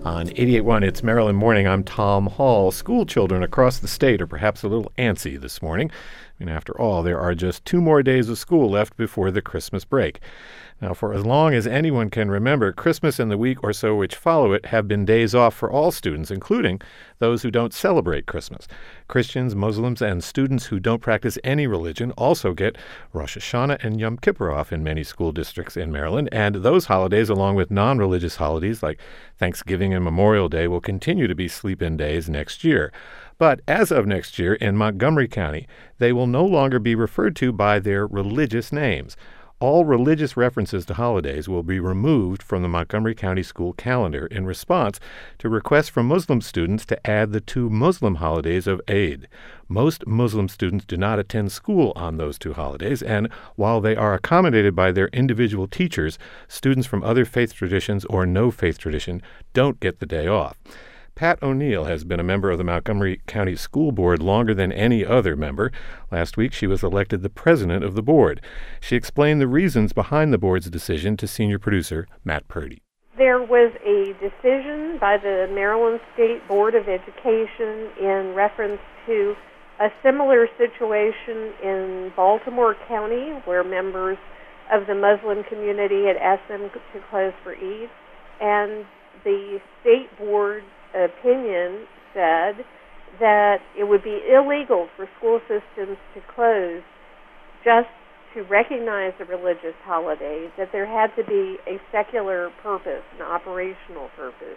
On 88.1, it's Maryland Morning. I'm Tom Hall. School children across the state are perhaps a little antsy this morning. I mean, after all, there are just 2 more days of school left before the Christmas break. Now, for as long as anyone can remember, Christmas and the week or so which follow it have been days off for all students, including those who don't celebrate Christmas. Christians, Muslims, and students who don't practice any religion also get Rosh Hashanah and Yom Kippur off in many school districts in Maryland, and those holidays, along with non-religious holidays like Thanksgiving and Memorial Day, will continue to be sleep-in days next year. But as of next year, in Montgomery County, they will no longer be referred to by their religious names. All religious references to holidays will be removed from the Montgomery County school calendar in response to requests from Muslim students to add the 2 Muslim holidays of Eid. Most Muslim students do not attend school on those 2 holidays, and while they are accommodated by their individual teachers, students from other faith traditions or no faith tradition don't get the day off. Pat O'Neill has been a member of the Montgomery County School Board longer than any other member. Last week, she was elected the president of the board. She explained the reasons behind the board's decision to senior producer Matt Purdy. There was a decision by the Maryland State Board of Education in reference to a similar situation in Baltimore County, where members of the Muslim community had asked them to close for Eid, and the state board opinion said that it would be illegal for school systems to close just to recognize a religious holiday, that there had to be a secular purpose, an operational purpose.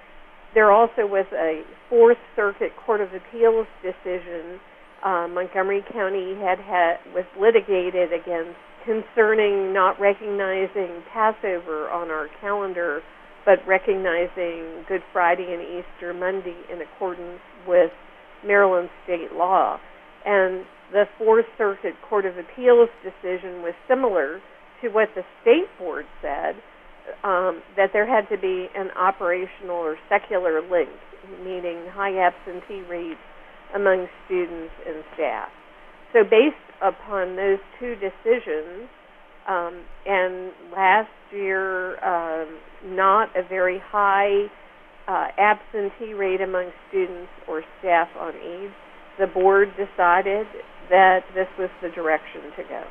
There also was a Fourth Circuit Court of Appeals decision Montgomery County was litigated against concerning not recognizing Passover on our calendar, but recognizing Good Friday and Easter Monday in accordance with Maryland state law. And the Fourth Circuit Court of Appeals decision was similar to what the state board said, that there had to be an operational or secular link, meaning high absentee rates among students and staff. So based upon those 2 decisions, and last year, not a very high absentee rate among students or staff on Eid, the board decided that this was the direction to go.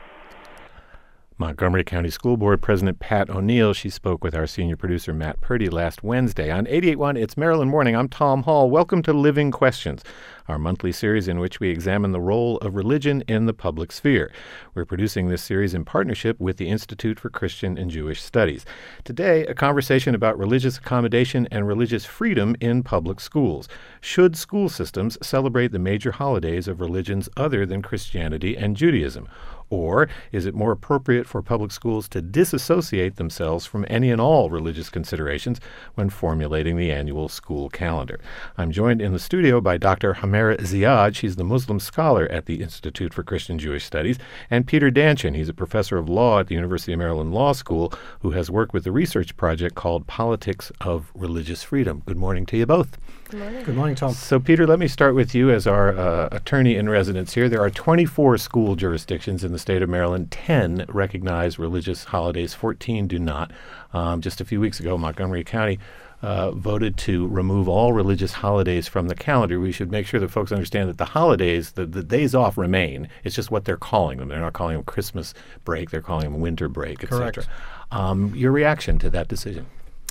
Montgomery County School Board President Pat O'Neill. She spoke with our senior producer Matt Purdy last Wednesday. On 88.1, it's Maryland Morning. I'm Tom Hall. Welcome to Living Questions, our monthly series in which we examine the role of religion in the public sphere. We're producing this series in partnership with the Institute for Christian and Jewish Studies. Today, a conversation about religious accommodation and religious freedom in public schools. Should school systems celebrate the major holidays of religions other than Christianity and Judaism? Or is it more appropriate for public schools to disassociate themselves from any and all religious considerations when formulating the annual school calendar? I'm joined in the studio by Dr. Hamera Ziad. She's the Muslim scholar at the Institute for Christian Jewish Studies, and Peter Danchin. He's a professor of law at the University of Maryland Law School who has worked with a research project called Politics of Religious Freedom. Good morning to you both. Good morning. Good morning, Tom. So, Peter, let me start with you as our attorney in residence here. There are 24 school jurisdictions in the state of Maryland. 10 recognize religious holidays. 14 do not. Just a few weeks ago, Montgomery County voted to remove all religious holidays from the calendar. We should make sure that folks understand that the holidays, the days off remain. It's just what they're calling them. They're not calling them Christmas break. They're calling them winter break, etc. Your reaction to that decision?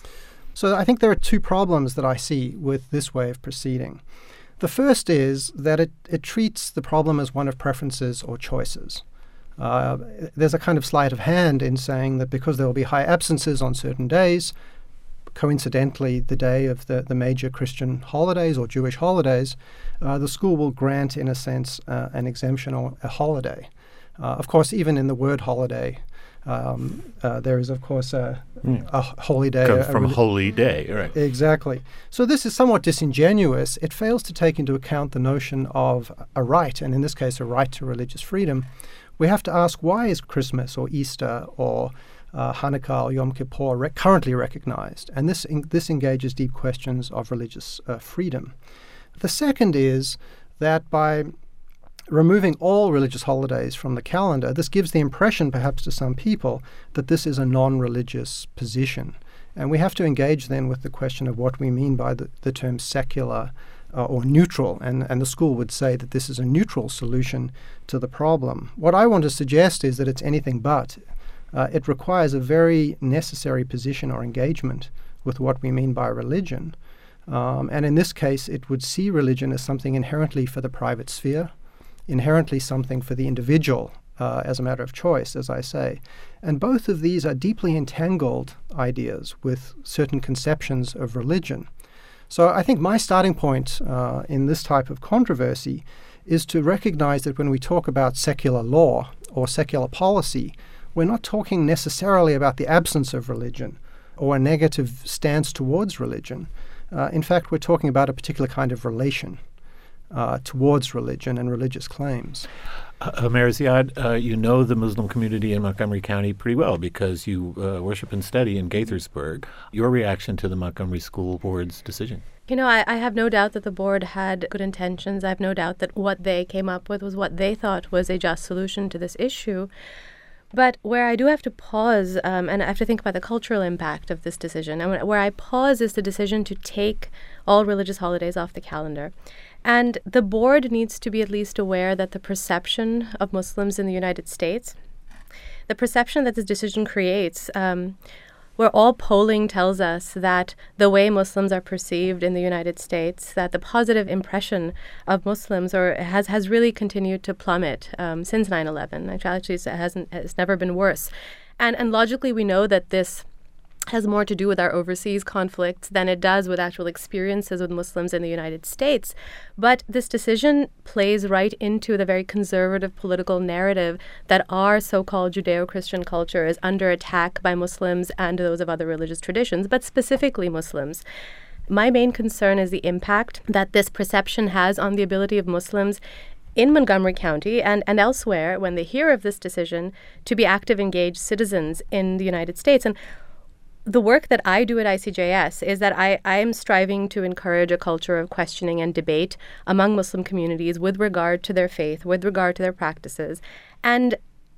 So I think there are 2 problems that I see with this way of proceeding. The first is that it treats the problem as one of preferences or choices. There's a kind of sleight of hand in saying that because there will be high absences on certain days, coincidentally the day of the major Christian holidays or Jewish holidays, the school will grant, in a sense, an exemption or a holiday. Of course, even in the word holiday, there is, of course, a holy day. Comes from holy day, right. Exactly. So this is somewhat disingenuous. It fails to take into account the notion of a right, and in this case, a right to religious freedom. We have to ask, why is Christmas or Easter or Hanukkah or Yom Kippur currently recognized? And this engages deep questions of religious freedom. The second is that by removing all religious holidays from the calendar, this gives the impression, perhaps to some people, that this is a non-religious position. And we have to engage then with the question of what we mean by the term secular or neutral, and the school would say that this is a neutral solution to the problem. What I want to suggest is that it's anything but. It requires a very necessary position or engagement with what we mean by religion. And in this case, it would see religion as something inherently for the private sphere, inherently something for the individual as a matter of choice, as I say. And both of these are deeply entangled ideas with certain conceptions of religion. So I think my starting point in this type of controversy is to recognize that when we talk about secular law or secular policy, we're not talking necessarily about the absence of religion or a negative stance towards religion. In fact, we're talking about a particular kind of relation towards religion and religious claims. Homer Ziad, you know the Muslim community in Montgomery County pretty well because you worship and study in Gaithersburg. Your reaction to the Montgomery School Board's decision? You know, I have no doubt that the board had good intentions. I have no doubt that what they came up with was what they thought was a just solution to this issue. But where I do have to pause, and I have to think about the cultural impact of this decision, and where I pause is the decision to take all religious holidays off the calendar. And the board needs to be at least aware that the perception of Muslims in the United States, the perception that this decision creates, where all polling tells us that the way Muslims are perceived in the United States, that the positive impression of Muslims has really continued to plummet since 9/11. Actually, it's never been worse. And logically, we know that this has more to do with our overseas conflicts than it does with actual experiences with Muslims in the United States. But this decision plays right into the very conservative political narrative that our so-called Judeo-Christian culture is under attack by Muslims and those of other religious traditions, but specifically Muslims. My main concern is the impact that this perception has on the ability of Muslims in Montgomery County and elsewhere, when they hear of this decision, to be active, engaged citizens in the United States. And the work that I do at ICJS is that I am striving to encourage a culture of questioning and debate among Muslim communities with regard to their faith, with regard to their practices. And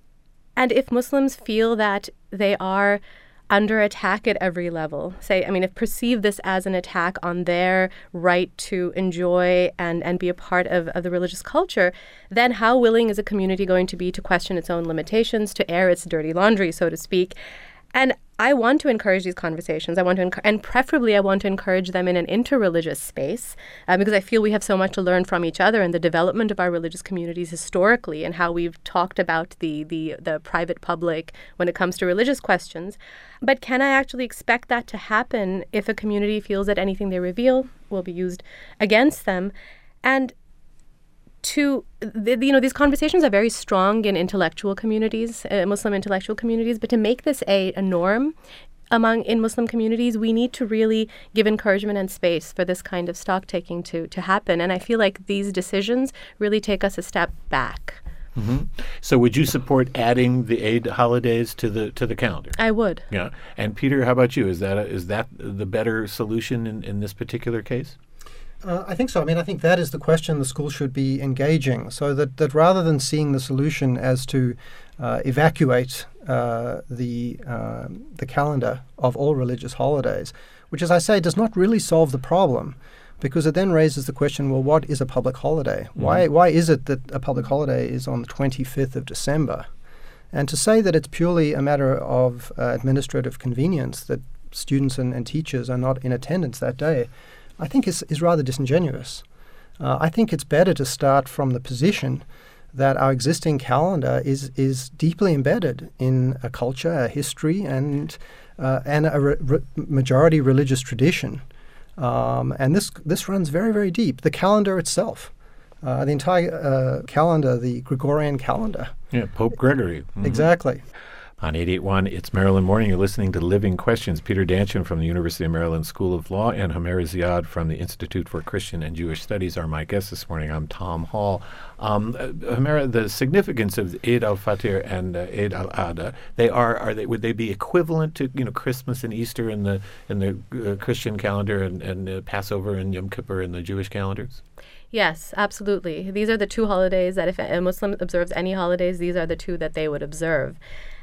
if Muslims feel that they are under attack at every level, if perceive this as an attack on their right to enjoy and be a part of the religious culture, then how willing is a community going to be to question its own limitations, to air its dirty laundry, so to speak? And I want to encourage these conversations. And preferably I want to encourage them in an interreligious space because I feel we have so much to learn from each other in the development of our religious communities historically and how we've talked about the private public when it comes to religious questions. But can I actually expect that to happen if a community feels that anything they reveal will be used against them? And these conversations are very strong in intellectual communities, Muslim intellectual communities, but to make this a norm in Muslim communities, we need to really give encouragement and space for this kind of stock taking to happen. And I feel like these decisions really take us a step back. Mm-hmm. So would you support adding the Eid holidays to the calendar? I would. Yeah. And Peter, how about you? Is that the better solution in this particular case? I think so. I think that is the question the school should be engaging, so that rather than seeing the solution as to evacuate the calendar of all religious holidays, which, as I say, does not really solve the problem, because it then raises the question, well, what is a public holiday? Mm-hmm. Why is it that a public holiday is on the 25th of December? And to say that it's purely a matter of administrative convenience, that students and teachers are not in attendance that day, I think is rather disingenuous. I think it's better to start from the position that our existing calendar is deeply embedded in a culture, a history, and a majority religious tradition. And this runs very, very deep. The calendar itself, the entire calendar, the Gregorian calendar. Yeah, Pope Gregory. Mm-hmm. Exactly. On 88.1, it's Maryland Morning. You're listening to Living Questions. Peter Danchin from the University of Maryland School of Law and Homer Ziad from the Institute for Christian and Jewish Studies are my guests this morning. I'm Tom Hall. Homer, the significance of Eid al-Fitr and Eid al-Adha, would they be equivalent to Christmas and Easter in the Christian calendar and Passover and Yom Kippur in the Jewish calendars? Yes, absolutely. These are the two holidays that if a Muslim observes any holidays, these are the two that they would observe.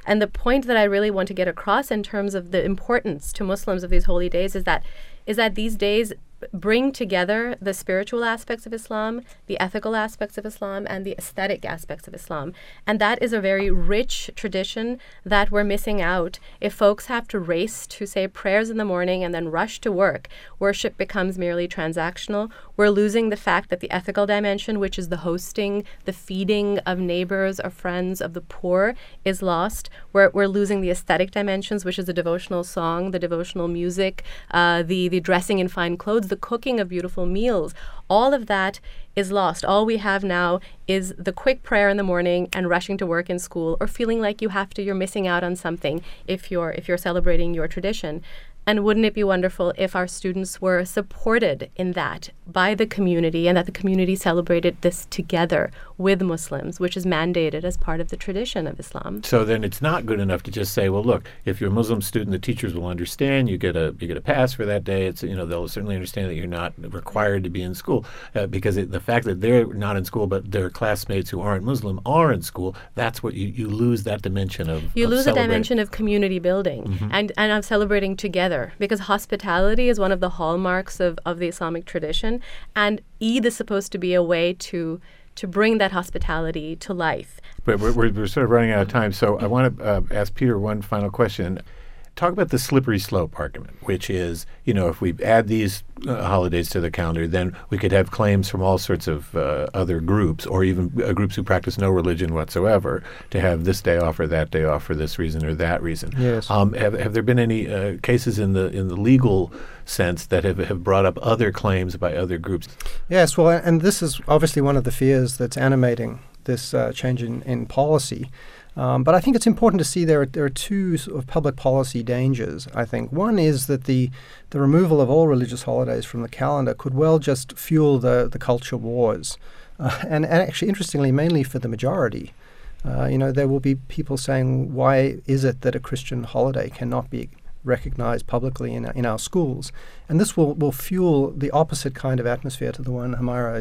And the point that I really want to get across in terms of the importance to Muslims of these holy days is that these days bring together the spiritual aspects of Islam, the ethical aspects of Islam, and the aesthetic aspects of Islam. And that is a very rich tradition that we're missing out. If folks have to race to say prayers in the morning and then rush to work, worship becomes merely transactional. We're losing the fact that the ethical dimension, which is the hosting, the feeding of neighbors, of friends, of the poor, is lost. We're losing the aesthetic dimensions, which is the devotional song, the devotional music, the dressing in fine clothes, the cooking of beautiful meals. All of that is lost. All we have now is the quick prayer in the morning and rushing to work and school, or feeling like you're missing out on something if you're celebrating your tradition. And wouldn't it be wonderful if our students were supported in that by the community, and that the community celebrated this together with Muslims, which is mandated as part of the tradition of Islam. So then it's not good enough to just say, well, look, if you're a Muslim student, the teachers will understand. You get a pass for that day. It's they'll certainly understand that you're not required to be in school, because the fact that they're not in school but their classmates who aren't Muslim are in school, that's what you lose that dimension of. You lose a celebrating. dimension of community building and of celebrating together. Because hospitality is one of the hallmarks of the Islamic tradition, and Eid is supposed to be a way to bring that hospitality to life. But we're sort of running out of time, so I want to ask Peter one final question. Talk about the slippery slope argument, which is, if we add these holidays to the calendar, then we could have claims from all sorts of other groups, or even groups who practice no religion whatsoever, to have this day off or that day off for this reason or that reason. Yes. Have there been any cases in the legal sense that have brought up other claims by other groups? Yes, well, and this is obviously one of the fears that's animating this change in policy. But I think it's important to see there are two sort of public policy dangers, I think. One is that the removal of all religious holidays from the calendar could well just fuel the culture wars. And actually, interestingly, mainly for the majority. There will be people saying, why is it that a Christian holiday cannot be recognized publicly in our schools? And this will fuel the opposite kind of atmosphere to the one Humaira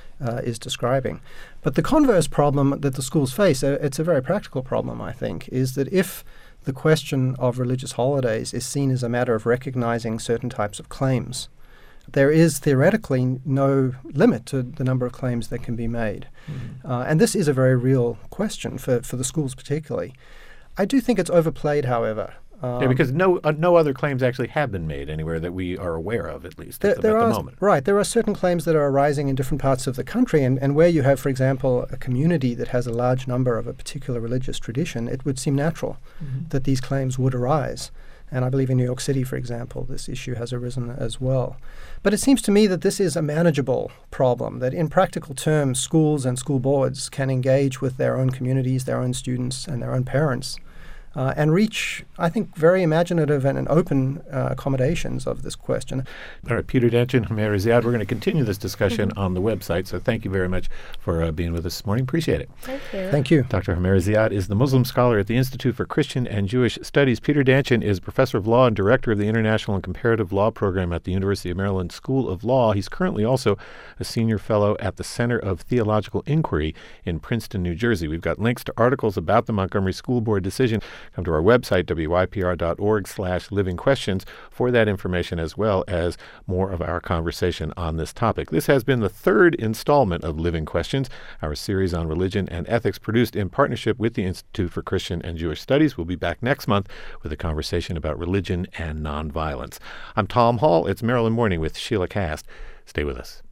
is describing. But the converse problem that the schools face, it's a very practical problem, I think, is that if the question of religious holidays is seen as a matter of recognizing certain types of claims, there is theoretically no limit to the number of claims that can be made. And this is a very real question for the schools particularly. I do think it's overplayed, however. Because no other claims actually have been made anywhere that we are aware of, at least at the moment. Right. There are certain claims that are arising in different parts of the country, and where you have, for example, a community that has a large number of a particular religious tradition, it would seem natural that these claims would arise. And I believe in New York City, for example, this issue has arisen as well. But it seems to me that this is a manageable problem, that in practical terms, schools and school boards can engage with their own communities, their own students, and their own parents, and reach, I think, very imaginative and open accommodations of this question. All right, Peter Danchin, Humaira Ziad, we're going to continue this discussion on the website, so thank you very much for being with us this morning. Appreciate it. Thank you. Thank you. Dr. Humaira Ziad is the Muslim scholar at the Institute for Christian and Jewish Studies. Peter Danchin is professor of law and director of the International and Comparative Law Program at the University of Maryland School of Law. He's currently also a senior fellow at the Center of Theological Inquiry in Princeton, New Jersey. We've got links to articles about the Montgomery School Board decision. Come to our website, wypr.org/livingquestions, for that information, as well as more of our conversation on this topic. This has been the third installment of Living Questions, our series on religion and ethics, produced in partnership with the Institute for Christian and Jewish Studies. We'll be back next month with a conversation about religion and nonviolence. I'm Tom Hall. It's Maryland Morning with Sheila Cast. Stay with us.